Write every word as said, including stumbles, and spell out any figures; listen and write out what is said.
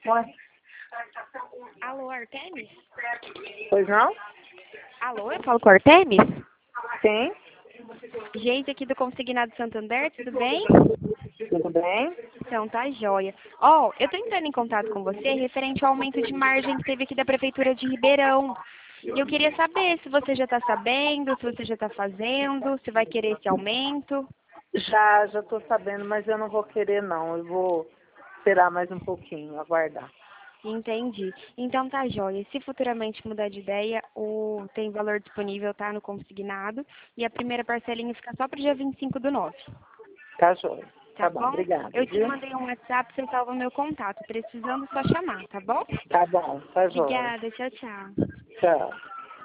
Ué, Alô, Artemis? pois não? Alô, eu falo com a Artemis? Sim, Gente aqui do Consignado Santander, tudo bem? tudo bem? Então, tá joia. Ó, eu tô entrando em contato com você referente ao aumento de margem que teve aqui da Prefeitura de Ribeirão. E eu queria saber se você já tá sabendo, se você já tá fazendo, se vai querer esse aumento. Já, já estou sabendo, mas eu não vou querer não. Eu vou esperar mais um pouquinho, aguardar. Entendi. Então tá joia. Se futuramente mudar de ideia, o tem valor disponível, tá, no consignado. E a primeira parcelinha fica só pro dia vinte e cinco do nove. Tá joia. Tá Tá bom, bom? obrigada, Eu te viu? mandei um WhatsApp, você salva meu contato. Precisando, só chamar, tá bom? Tá bom, tá joia. Obrigada, tchau, tchau. Tchau.